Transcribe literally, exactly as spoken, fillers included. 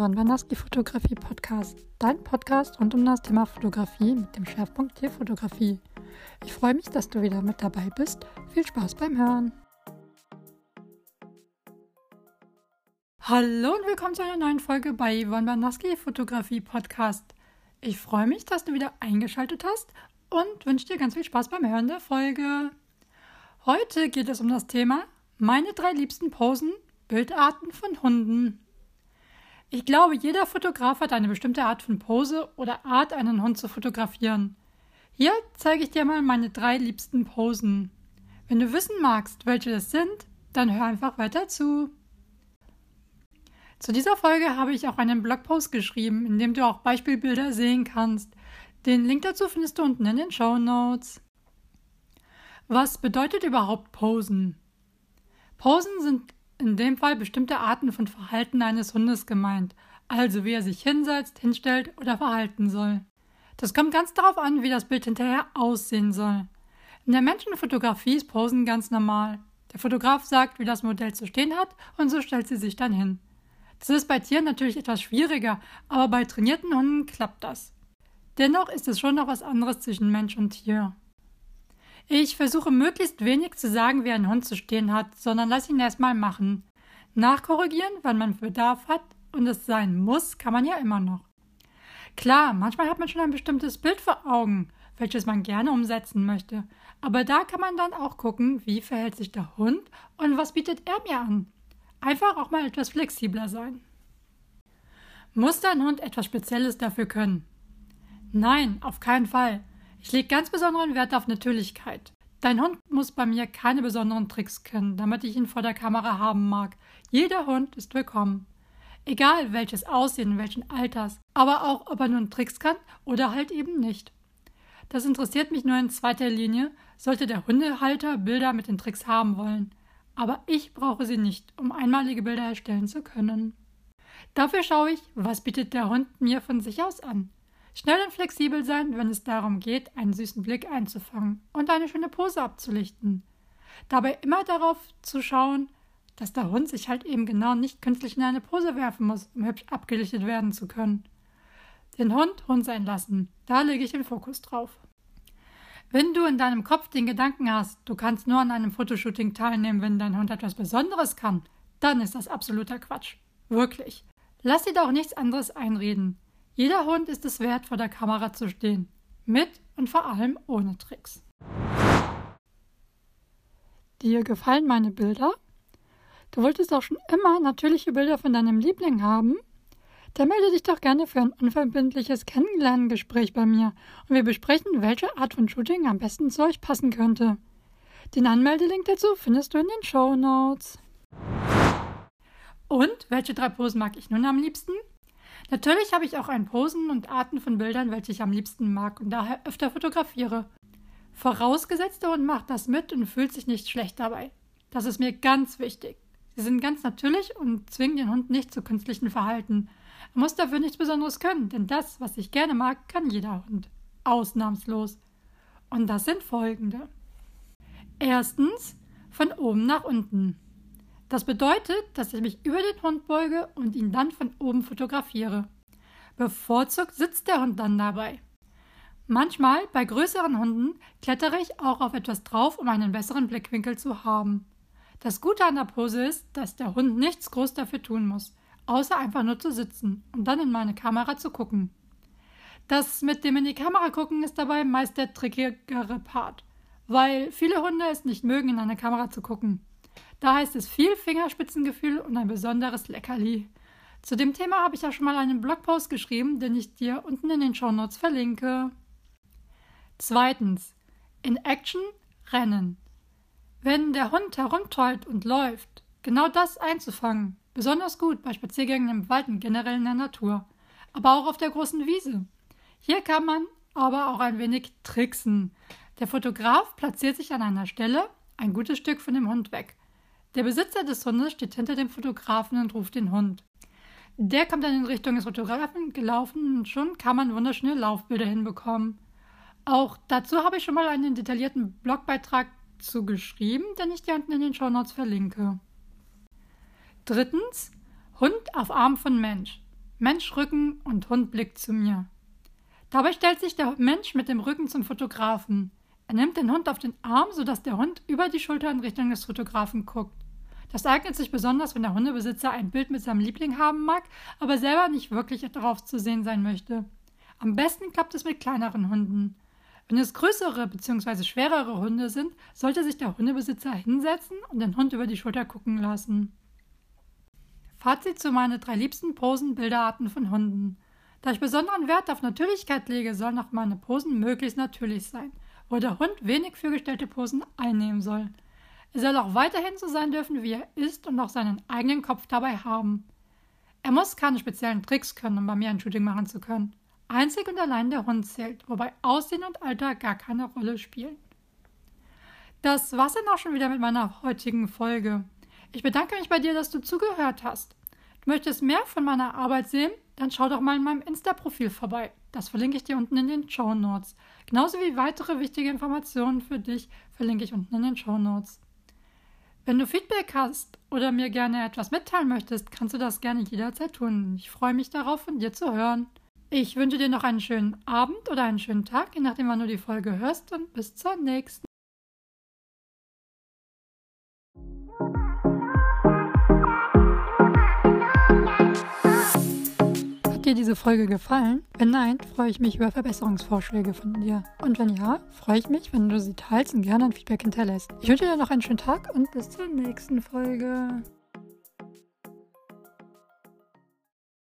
Yvonne Warnaski Fotografie Podcast, dein Podcast rund um das Thema Fotografie mit dem Schwerpunkt Tierfotografie. Ich freue mich, dass du wieder mit dabei bist. Viel Spaß beim Hören. Hallo und willkommen zu einer neuen Folge bei Yvonne Warnaski Fotografie Podcast. Ich freue mich, dass du wieder eingeschaltet hast und wünsche dir ganz viel Spaß beim Hören der Folge. Heute geht es um das Thema meine drei liebsten Posen, Bildarten von Hunden. Ich glaube, jeder Fotograf hat eine bestimmte Art von Pose oder Art, einen Hund zu fotografieren. Hier zeige ich dir mal meine drei liebsten Posen. Wenn du wissen magst, welche das sind, dann hör einfach weiter zu. Zu dieser Folge habe ich auch einen Blogpost geschrieben, in dem du auch Beispielbilder sehen kannst. Den Link dazu findest du unten in den Shownotes. Was bedeutet überhaupt Posen? Posen sind in dem Fall bestimmte Arten von Verhalten eines Hundes gemeint, also wie er sich hinsetzt, hinstellt oder verhalten soll. Das kommt ganz darauf an, wie das Bild hinterher aussehen soll. In der Menschenfotografie ist Posen ganz normal. Der Fotograf sagt, wie das Modell zu stehen hat und so stellt sie sich dann hin. Das ist bei Tieren natürlich etwas schwieriger, aber bei trainierten Hunden klappt das. Dennoch ist es schon noch was anderes zwischen Mensch und Tier. Ich versuche möglichst wenig zu sagen, wie ein Hund zu stehen hat, sondern lass ihn erstmal machen. Nachkorrigieren, wann man Bedarf hat und es sein muss, kann man ja immer noch. Klar, manchmal hat man schon ein bestimmtes Bild vor Augen, welches man gerne umsetzen möchte. Aber da kann man dann auch gucken, wie verhält sich der Hund und was bietet er mir an. Einfach auch mal etwas flexibler sein. Muss dein Hund etwas Spezielles dafür können? Nein, auf keinen Fall. Ich lege ganz besonderen Wert auf Natürlichkeit. Dein Hund muss bei mir keine besonderen Tricks können, damit ich ihn vor der Kamera haben mag. Jeder Hund ist willkommen. Egal welches Aussehen, welchen Alters, aber auch ob er nun Tricks kann oder halt eben nicht. Das interessiert mich nur in zweiter Linie, sollte der Hundehalter Bilder mit den Tricks haben wollen. Aber ich brauche sie nicht, um einmalige Bilder erstellen zu können. Dafür schaue ich, was bietet der Hund mir von sich aus an. Schnell und flexibel sein, wenn es darum geht, einen süßen Blick einzufangen und eine schöne Pose abzulichten. Dabei immer darauf zu schauen, dass der Hund sich halt eben genau nicht künstlich in eine Pose werfen muss, um hübsch abgelichtet werden zu können. Den Hund Hund sein lassen, da lege ich den Fokus drauf. Wenn du in deinem Kopf den Gedanken hast, du kannst nur an einem Fotoshooting teilnehmen, wenn dein Hund etwas Besonderes kann, dann ist das absoluter Quatsch. Wirklich. Lass dir doch nichts anderes einreden. Jeder Hund ist es wert, vor der Kamera zu stehen. Mit und vor allem ohne Tricks. Dir gefallen meine Bilder? Du wolltest auch schon immer natürliche Bilder von deinem Liebling haben? Dann melde dich doch gerne für ein unverbindliches Kennenlerngespräch bei mir und wir besprechen, welche Art von Shooting am besten zu euch passen könnte. Den Anmeldelink dazu findest du in den Shownotes. Und welche drei Posen mag ich nun am liebsten? Natürlich habe ich auch ein Posen und Arten von Bildern, welche ich am liebsten mag und daher öfter fotografiere. Vorausgesetzt, der Hund macht das mit und fühlt sich nicht schlecht dabei. Das ist mir ganz wichtig. Sie sind ganz natürlich und zwingen den Hund nicht zu künstlichen Verhalten. Er muss dafür nichts Besonderes können, denn das, was ich gerne mag, kann jeder Hund. Ausnahmslos. Und das sind folgende. Erstens, von oben nach unten. Das bedeutet, dass ich mich über den Hund beuge und ihn dann von oben fotografiere. Bevorzugt sitzt der Hund dann dabei. Manchmal, bei größeren Hunden, klettere ich auch auf etwas drauf, um einen besseren Blickwinkel zu haben. Das Gute an der Pose ist, dass der Hund nichts groß dafür tun muss, außer einfach nur zu sitzen und dann in meine Kamera zu gucken. Das mit dem in die Kamera gucken ist dabei meist der trickigere Part, weil viele Hunde es nicht mögen, in eine Kamera zu gucken. Da heißt es viel Fingerspitzengefühl und ein besonderes Leckerli. Zu dem Thema habe ich ja schon mal einen Blogpost geschrieben, den ich dir unten in den Shownotes verlinke. Zweitens, in Action rennen. Wenn der Hund herumtollt und läuft, genau das einzufangen, besonders gut bei Spaziergängen im Wald und generell in der Natur, aber auch auf der großen Wiese. Hier kann man aber auch ein wenig tricksen. Der Fotograf platziert sich an einer Stelle ein gutes Stück von dem Hund weg. Der Besitzer des Hundes steht hinter dem Fotografen und ruft den Hund. Der kommt dann in Richtung des Fotografen gelaufen und schon kann man wunderschöne Laufbilder hinbekommen. Auch dazu habe ich schon mal einen detaillierten Blogbeitrag zugeschrieben, den ich dir unten in den Shownotes verlinke. Drittens, Hund auf Arm von Mensch. Mensch Rücken und Hund blickt zu mir. Dabei stellt sich der Mensch mit dem Rücken zum Fotografen. Er nimmt den Hund auf den Arm, sodass der Hund über die Schulter in Richtung des Fotografen guckt. Das eignet sich besonders, wenn der Hundebesitzer ein Bild mit seinem Liebling haben mag, aber selber nicht wirklich darauf zu sehen sein möchte. Am besten klappt es mit kleineren Hunden. Wenn es größere bzw. schwerere Hunde sind, sollte sich der Hundebesitzer hinsetzen und den Hund über die Schulter gucken lassen. Fazit zu meinen drei liebsten Posen-Bilderarten von Hunden. Da ich besonderen Wert auf Natürlichkeit lege, sollen auch meine Posen möglichst natürlich sein, wo der Hund wenig für gestellte Posen einnehmen soll. Er soll auch weiterhin so sein dürfen, wie er ist und auch seinen eigenen Kopf dabei haben. Er muss keine speziellen Tricks können, um bei mir ein Shooting machen zu können. Einzig und allein der Hund zählt, wobei Aussehen und Alter gar keine Rolle spielen. Das war's dann auch schon wieder mit meiner heutigen Folge. Ich bedanke mich bei dir, dass du zugehört hast. Du möchtest mehr von meiner Arbeit sehen? Dann schau doch mal in meinem Insta-Profil vorbei. Das verlinke ich dir unten in den Shownotes. Genauso wie weitere wichtige Informationen für dich verlinke ich unten in den Shownotes. Wenn du Feedback hast oder mir gerne etwas mitteilen möchtest, kannst du das gerne jederzeit tun. Ich freue mich darauf, von dir zu hören. Ich wünsche dir noch einen schönen Abend oder einen schönen Tag, je nachdem, wann du die Folge hörst, und bis zur nächsten. Hat dir diese Folge gefallen? Wenn nein, freue ich mich über Verbesserungsvorschläge von dir. Und wenn ja, freue ich mich, wenn du sie teilst und gerne ein Feedback hinterlässt. Ich wünsche dir noch einen schönen Tag und bis zur nächsten Folge.